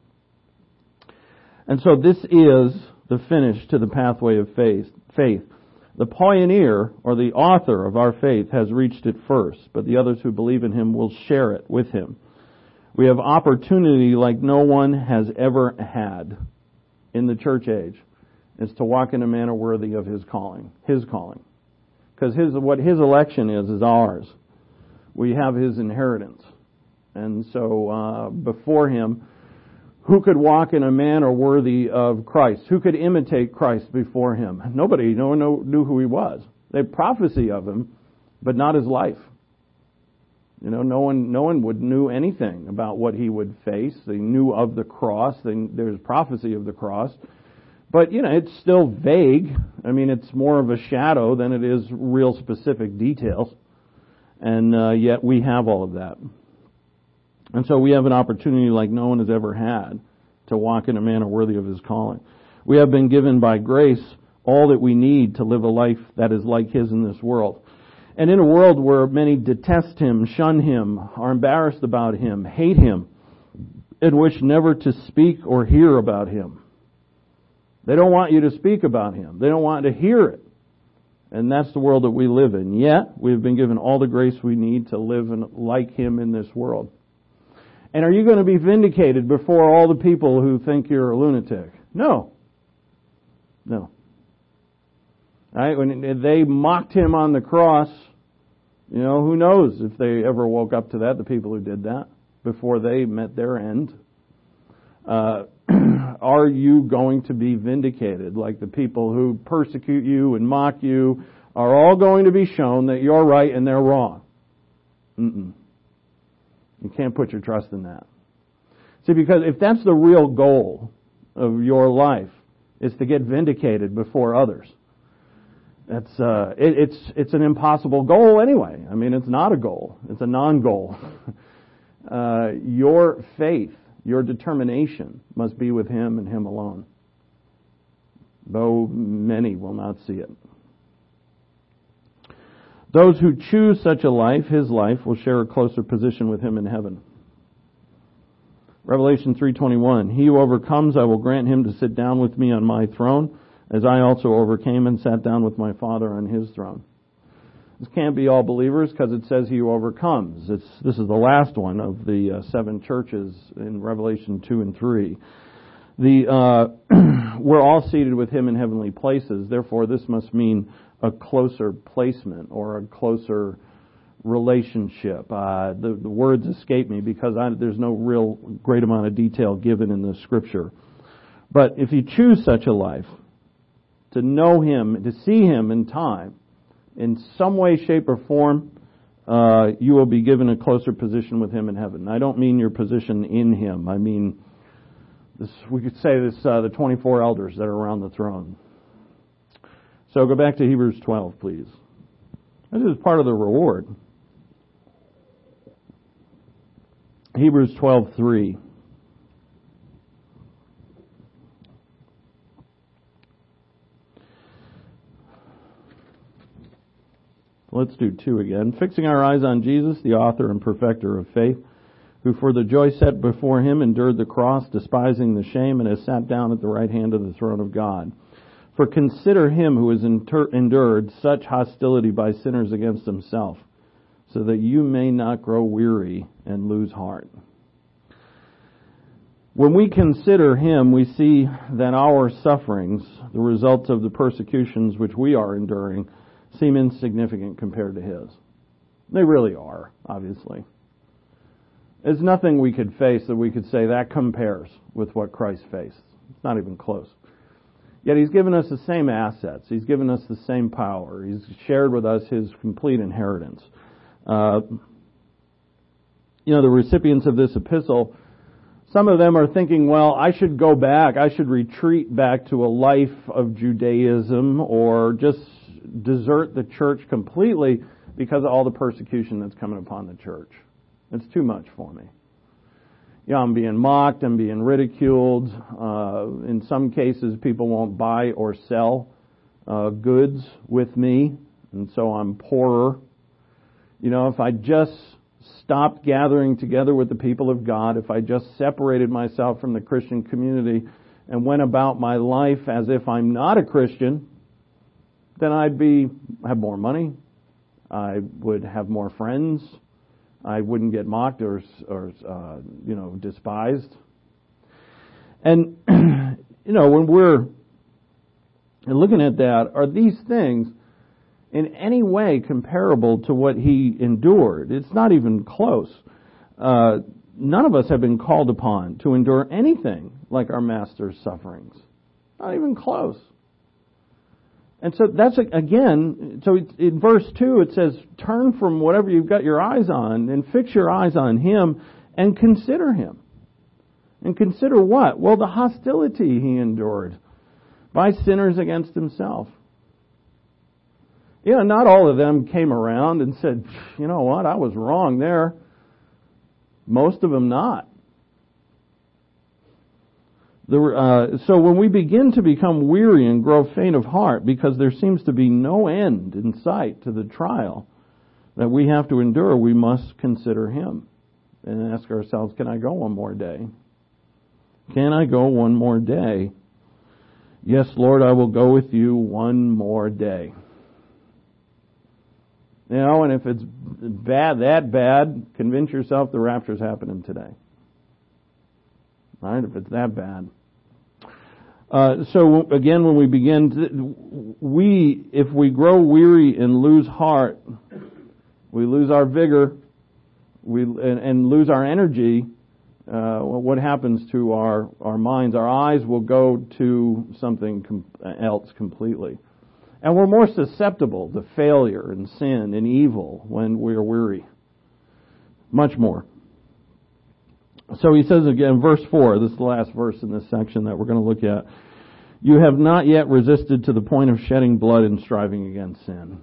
And so this is the finish to the pathway of faith. Faith. The pioneer, or the author of our faith, has reached it first, but the others who believe in him will share it with him. We have opportunity like no one has ever had in the church age, is to walk in a manner worthy of his calling. His calling. Because his, what his election is, is ours. We have his inheritance. And so, uh, before him, who could walk in a manner worthy of Christ? Who could imitate Christ before him? Nobody. No one knew who he was. They had prophecy of him, but not his life. You know, no one, no one would knew anything about what he would face. They knew of the cross. They, there's prophecy of the cross. But, you know, it's still vague. I mean, it's more of a shadow than it is real specific details. And uh, yet we have all of that. And so we have an opportunity like no one has ever had to walk in a manner worthy of his calling. We have been given by grace all that we need to live a life that is like his in this world. And in a world where many detest him, shun him, are embarrassed about him, hate him, and wish never to speak or hear about him. They don't want you to speak about him. They don't want to hear it. And that's the world that we live in. Yet, we've been given all the grace we need to live in, like him in this world. And are you going to be vindicated before all the people who think you're a lunatic? No. No. Right? When they mocked him on the cross, you know, who knows if they ever woke up to that, the people who did that, before they met their end. Uh, are you going to be vindicated like the people who persecute you and mock you are all going to be shown that you're right and they're wrong? Mm-mm. You can't put your trust in that. See, because if that's the real goal of your life, is to get vindicated before others, that's uh, it, it's it's an impossible goal anyway. I mean, it's not a goal; it's a non-goal. uh, your faith, your determination, must be with him and him alone. Though many will not see it. Those who choose such a life, his life, will share a closer position with him in heaven. Revelation three twenty-one, he who overcomes, I will grant him to sit down with me on my throne, as I also overcame and sat down with my Father on his throne. This can't be all believers because it says he who overcomes. It's, this is the last one of the uh, seven churches in Revelation two and three. The, uh, we're all seated with him in heavenly places. Therefore, this must mean a closer placement or a closer relationship. Uh, the, the words escape me because I, there's no real great amount of detail given in the Scripture. But if you choose such a life, to know him, to see him in time, in some way, shape, or form, uh, you will be given a closer position with him in heaven. I don't mean your position in him. I mean, this, we could say this, uh, the twenty-four elders that are around the throne. So go back to Hebrews twelve, please. This is part of the reward. Hebrews twelve three. Let's do two again. Fixing our eyes on Jesus, the author and perfecter of faith, who for the joy set before him endured the cross, despising the shame, and has sat down at the right hand of the throne of God. For consider him who has inter- endured such hostility by sinners against himself, so that you may not grow weary and lose heart. When we consider him, we see that our sufferings, the results of the persecutions which we are enduring, seem insignificant compared to his. They really are, obviously. There's nothing we could face that we could say that compares with what Christ faced. It's not even close. Yet He's given us the same assets. He's given us the same power. He's shared with us His complete inheritance. Uh, you know, the recipients of this epistle, some of them are thinking, well, I should go back. I should retreat back to a life of Judaism or just desert the church completely because of all the persecution that's coming upon the church. It's too much for me. Yeah, I'm being mocked, I'm being ridiculed. Uh, in some cases, people won't buy or sell uh, goods with me, and so I'm poorer. You know, if I just stopped gathering together with the people of God, if I just separated myself from the Christian community and went about my life as if I'm not a Christian, then I'd be have more money, I would have more friends, I wouldn't get mocked or, or uh, you know, despised. And, you know, when we're looking at that, are these things in any way comparable to what He endured? It's not even close. Uh, none of us have been called upon to endure anything like our Master's sufferings. Not even close. And so that's, again, so in verse two it says, turn from whatever you've got your eyes on and fix your eyes on Him and consider Him. And consider what? Well, the hostility He endured by sinners against Himself. You know, not all of them came around and said, you know what, I was wrong there. Most of them not. There, uh, so when we begin to become weary and grow faint of heart because there seems to be no end in sight to the trial that we have to endure, we must consider Him and ask ourselves, can I go one more day? Can I go one more day? Yes, Lord, I will go with you one more day. You know, and if it's bad, that bad, convince yourself the rapture's happening today. All right, if it's that bad. Uh, so again, when we begin, to, we, if we grow weary and lose heart, we lose our vigor, we and, and lose our energy. Uh, what happens to our our minds? Our eyes will go to something com- else completely, and we're more susceptible to failure and sin and evil when we are weary. Much more. So he says again, verse four, this is the last verse in this section that we're going to look at. You have not yet resisted to the point of shedding blood and striving against sin.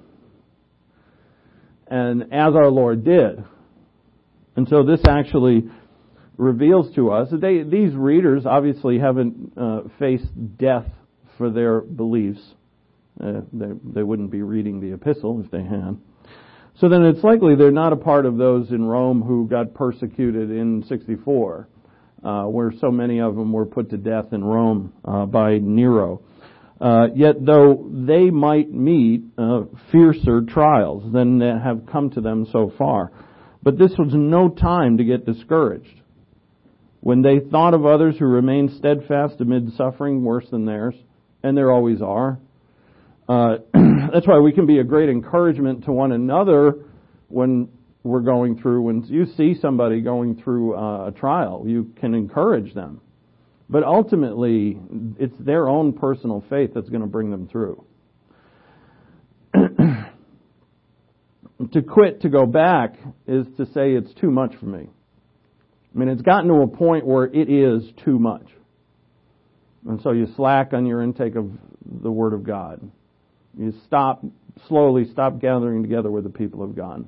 And as our Lord did. And so this actually reveals to us that they, these readers obviously haven't uh, faced death for their beliefs. Uh, they, they wouldn't be reading the epistle if they had. So then it's likely they're not a part of those in Rome who got persecuted in sixty-four, uh, where so many of them were put to death in Rome uh, by Nero. Uh, yet though they might meet uh, fiercer trials than that have come to them so far, but this was no time to get discouraged. When they thought of others who remained steadfast amid suffering worse than theirs, and there always are, uh, that's why we can be a great encouragement to one another when we're going through, when you see somebody going through uh, a trial, you can encourage them. But ultimately, it's their own personal faith that's going to bring them through. To quit, to go back, is to say it's too much for me. I mean, it's gotten to a point where it is too much. And so you slack on your intake of the Word of God. You stop, slowly stop gathering together with the people of God.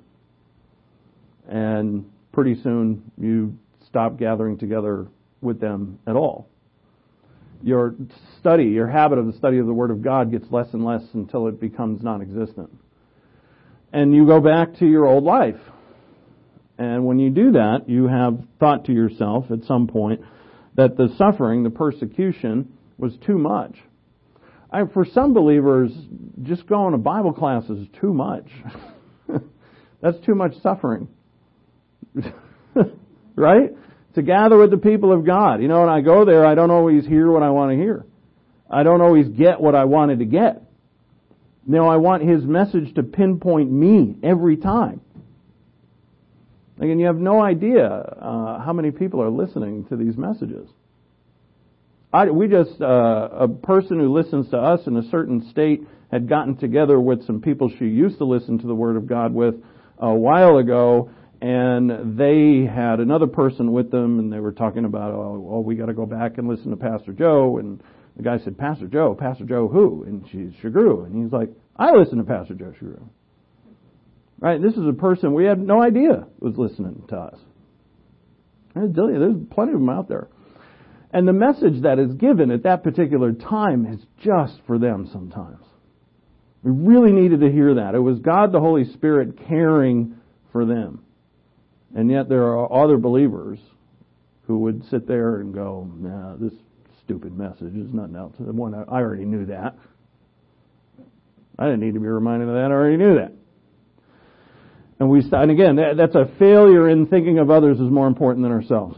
And pretty soon you stop gathering together with them at all. Your study, your habit of the study of the Word of God gets less and less until it becomes non-existent. And you go back to your old life. And when you do that, you have thought to yourself at some point that the suffering, the persecution, was too much. I, for some believers, just going to Bible class is too much. That's too much suffering. Right? To gather with the people of God. You know, when I go there, I don't always hear what I want to hear. I don't always get what I wanted to get. No, I want His message to pinpoint me every time. Again, you have no idea uh, how many people are listening to these messages. I, we just, uh, a person who listens to us in a certain state had gotten together with some people she used to listen to the Word of God with a while ago, and they had another person with them, and they were talking about, oh, oh we got to go back and listen to Pastor Joe. And the guy said, Pastor Joe? Pastor Joe who? And she's Shagru. And he's like, I listen to Pastor Joe Shagru. Right? This is a person we had no idea was listening to us. I tell you, there's plenty of them out there. And the message that is given at that particular time is just for them sometimes. We really needed to hear that. It was God the Holy Spirit caring for them. And yet there are other believers who would sit there and go, nah, this stupid message is nothing else. The one I already knew that. I didn't need to be reminded of that. I already knew that. And we and again, that, that's a failure in thinking of others as more important than ourselves.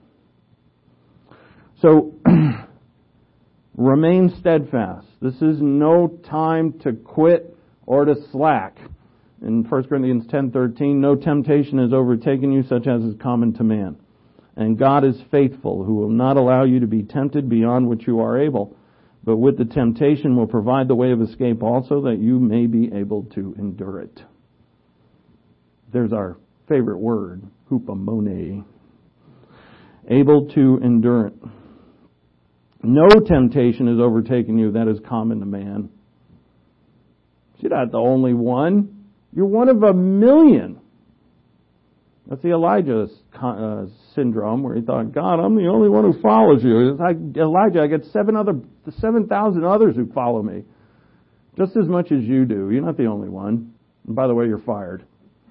So, remain steadfast. This is no time to quit or to slack. In First Corinthians ten thirteen, no temptation has overtaken you such as is common to man. And God is faithful, who will not allow you to be tempted beyond which you are able, but with the temptation will provide the way of escape also, that you may be able to endure it. There's our favorite word, hupomone. Able to endure it. No temptation has overtaken you that is common to man. You're not the only one. You're one of a million. That's the Elijah uh, syndrome, where he thought, God, I'm the only one who follows you. It's like, Elijah, I got seven other, seven thousand others who follow me, just as much as you do. You're not the only one. And by the way, you're fired.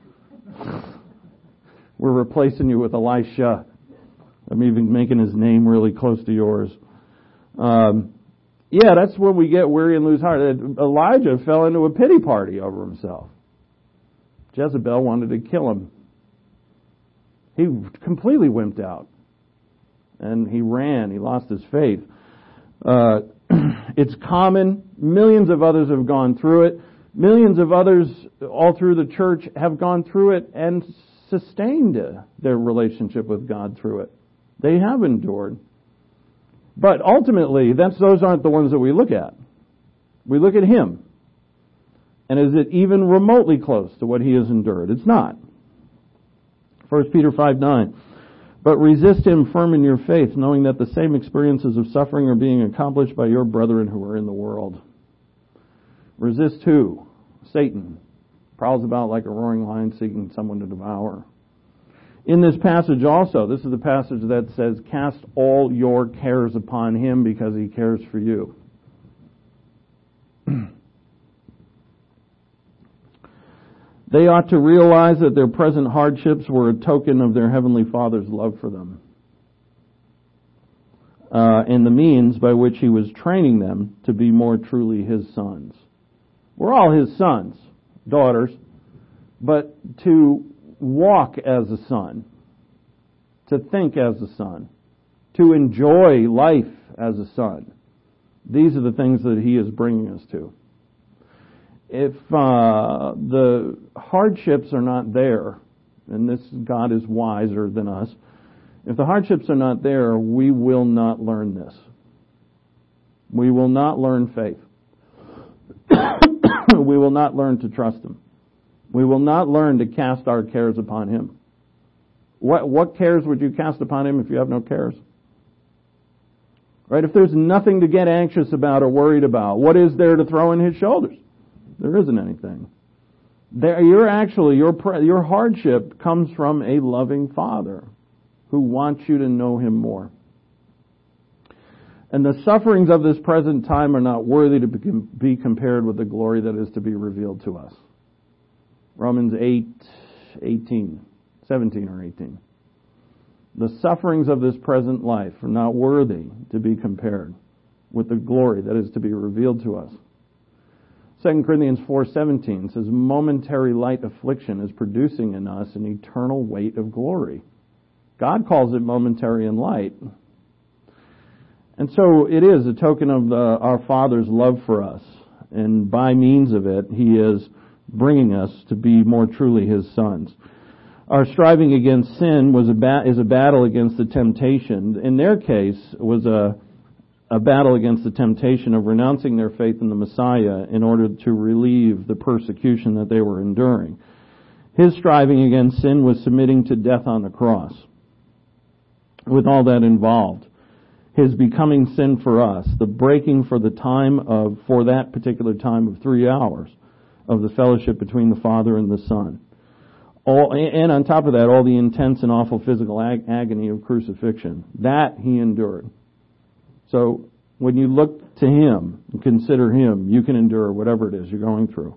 We're replacing you with Elisha. I'm even making his name really close to yours. Um, yeah, that's when we get weary and lose heart. Elijah fell into a pity party over himself. Jezebel wanted to kill him. He completely wimped out. And he ran. He lost his faith. Uh, it's common. Millions of others have gone through it. Millions of others all through the church have gone through it and sustained their relationship with God through it. They have endured. But ultimately, that's, those aren't the ones that we look at. We look at Him. And is it even remotely close to what He has endured? It's not. First Peter five nine. But resist him firm in your faith, knowing that the same experiences of suffering are being accomplished by your brethren who are in the world. Resist who? Satan. Prowls about like a roaring lion seeking someone to devour. In this passage also, this is the passage that says, cast all your cares upon him because he cares for you. They ought to realize that their present hardships were a token of their Heavenly Father's love for them, uh, and the means by which He was training them to be more truly His sons. We're all His sons, daughters, but to walk as a son, to think as a son, to enjoy life as a son. These are the things that He is bringing us to. If uh, the hardships are not there, and this God is wiser than us, if the hardships are not there, we will not learn this. We will not learn faith. We will not learn to trust Him. We will not learn to cast our cares upon Him. What, what cares would you cast upon Him if you have no cares? Right? If there's nothing to get anxious about or worried about, what is there to throw in His shoulders? There isn't anything. There, you're actually, your your hardship comes from a loving Father who wants you to know Him more. And the sufferings of this present time are not worthy to be compared with the glory that is to be revealed to us. Romans eight, eighteen, seventeen or eighteen. The sufferings of this present life are not worthy to be compared with the glory that is to be revealed to us. Second Corinthians four seventeen says, momentary light affliction is producing in us an eternal weight of glory. God calls it momentary and light. And so it is a token of the, our Father's love for us. And by means of it, He is bringing us to be more truly His sons. Our striving against sin was a ba- is a battle against the temptation. In their case, it was a a battle against the temptation of renouncing their faith in the Messiah in order to relieve the persecution that they were enduring. His striving against sin was submitting to death on the cross, with all that involved. His becoming sin for us, the breaking for the time of, for that particular time of three hours of the fellowship between the Father and the Son. All, and on top of that, all the intense and awful physical ag- agony of crucifixion. That He endured. So when you look to Him and consider Him, you can endure whatever it is you're going through.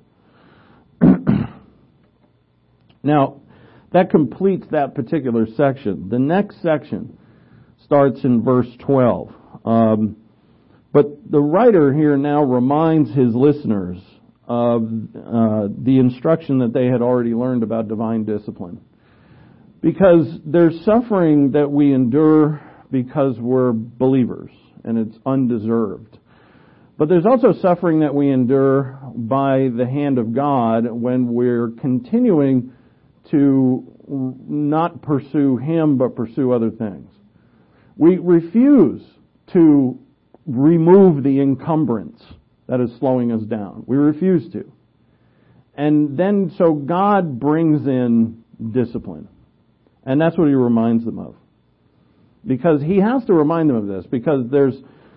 Now, that completes that particular section. The next section starts in verse twelve. Um, but the writer here now reminds his listeners of uh, the instruction that they had already learned about divine discipline. Because there's suffering that we endure because we're believers, and it's undeserved. But there's also suffering that we endure by the hand of God when we're continuing to not pursue Him but pursue other things. We refuse to remove the encumbrance that is slowing us down. We refuse to. And then, so God brings in discipline. And that's what He reminds them of. Because He has to remind them of this, because there's,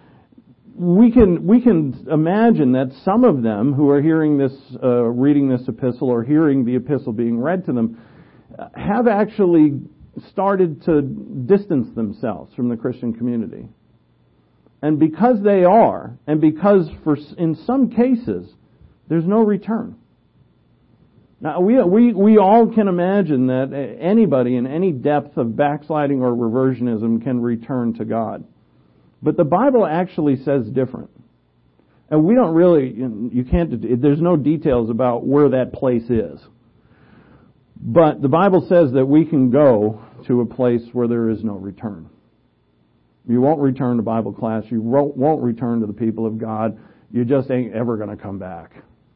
we can, we can imagine that some of them who are hearing this, uh, reading this epistle or hearing the epistle being read to them, have actually started to distance themselves from the Christian community. And because they are, and because for in some cases, there's no return. Now, we, we, we all can imagine that anybody in any depth of backsliding or reversionism can return to God. But the Bible actually says different. And we don't really, you can't, there's no details about where that place is. But the Bible says that we can go to a place where there is no return. You won't return to Bible class. You won't return to the people of God. You just ain't ever going to come back.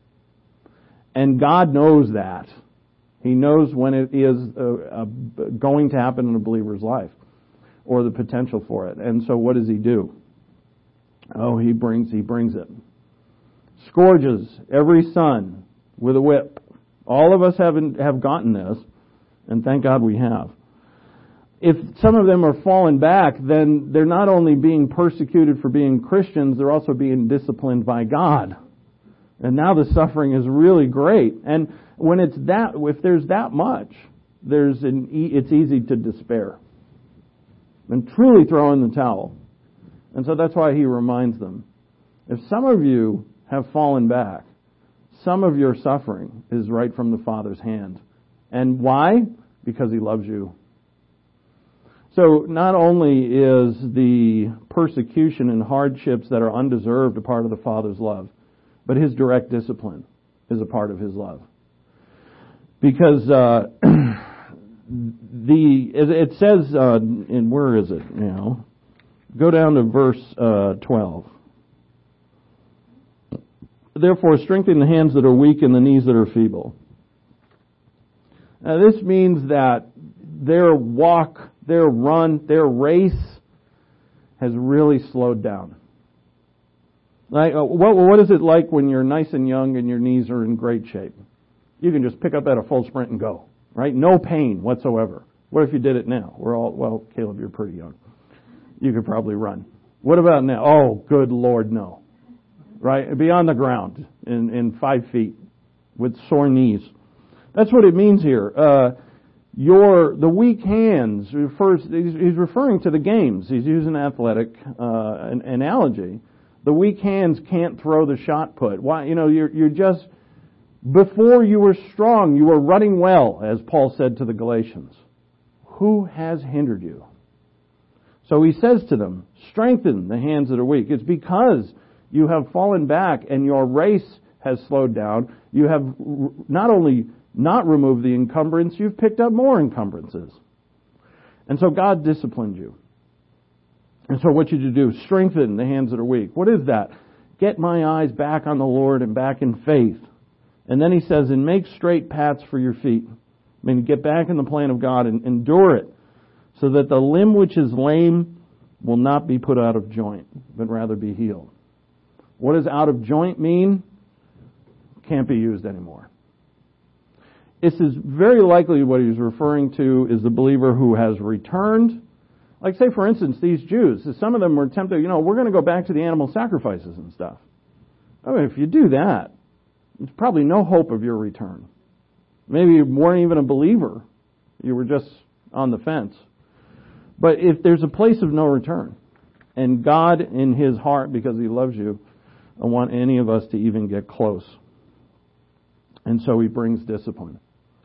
And God knows that. He knows when it is uh, uh, going to happen in a believer's life, or the potential for it. And so what does He do? Oh, He brings, He brings it. Scourges every son with a whip. All of us haven't have gotten this, and thank God we have. If some of them are falling back, then they're not only being persecuted for being Christians, they're also being disciplined by God. And now the suffering is really great. And when it's that, if there's that much, there's an, it's easy to despair and truly throw in the towel. And so that's why He reminds them. If some of you have fallen back, some of your suffering is right from the Father's hand. And why? Because He loves you. So not only is the persecution and hardships that are undeserved a part of the Father's love, but His direct discipline is a part of His love. Because uh, the it says, uh, and where is it now? Go down to verse uh, twelve. Therefore, strengthen the hands that are weak and the knees that are feeble. Now, this means that their walk, their run, their race has really slowed down. Like, what, what is it like when you're nice and young and your knees are in great shape? You can just pick up at a full sprint and go, right? No pain whatsoever. What if you did it now? We're all, well, Caleb, you're pretty young. You could probably run. What about now? Oh, good Lord, no. Right? Be on the ground in, in five feet with sore knees. That's what it means here. Uh, your, the weak hands refers, he's, he's referring to the games. He's using an athletic, uh, an, analogy. The weak hands can't throw the shot put. Why? You know, you're, you're just, before you were strong, you were running well, as Paul said to the Galatians. Who has hindered you? So he says to them, strengthen the hands that are weak. It's because you have fallen back and your race has slowed down. You have not only not removed the encumbrance, you've picked up more encumbrances. And so God disciplined you. And so what should you do? Strengthen the hands that are weak. What is that? Get my eyes back on the Lord and back in faith. And then he says, and make straight paths for your feet. I mean, get back in the plan of God and endure it, so that the limb which is lame will not be put out of joint, but rather be healed. What does out of joint mean? Can't be used anymore. This is very likely what he's referring to is the believer who has returned. Like, say, for instance, these Jews, some of them were tempted, you know, we're going to go back to the animal sacrifices and stuff. I mean, if you do that, there's probably no hope of your return. Maybe you weren't even a believer. You were just on the fence. But if there's a place of no return, and God in His heart, because He loves you, don't want any of us to even get close. And so He brings discipline.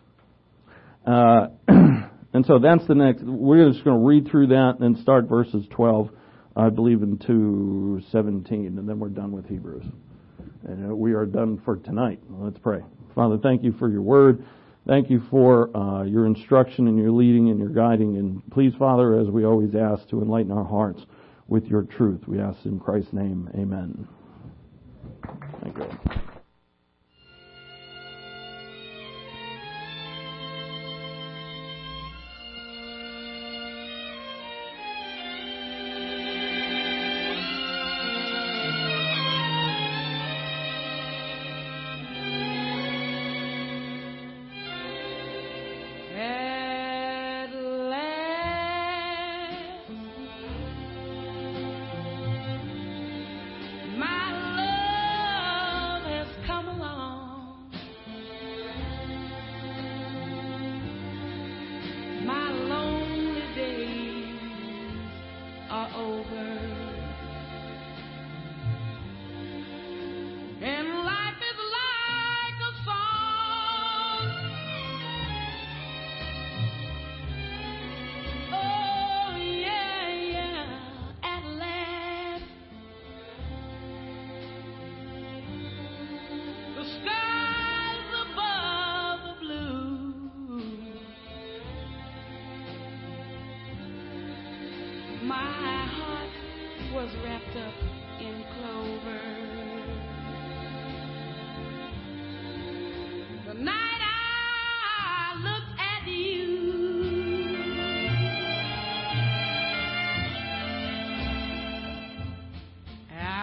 Uh, and so that's the next, we're just going to read through that and start verses twelve, I believe, into seventeen, and then we're done with Hebrews. And we are done for tonight. Let's pray. Father, thank you for your word. Thank you for uh, your instruction and your leading and your guiding. And please, Father, as we always ask, to enlighten our hearts with your truth. We ask in Christ's name. Amen. Thank you.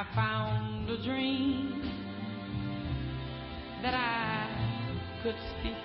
That I could speak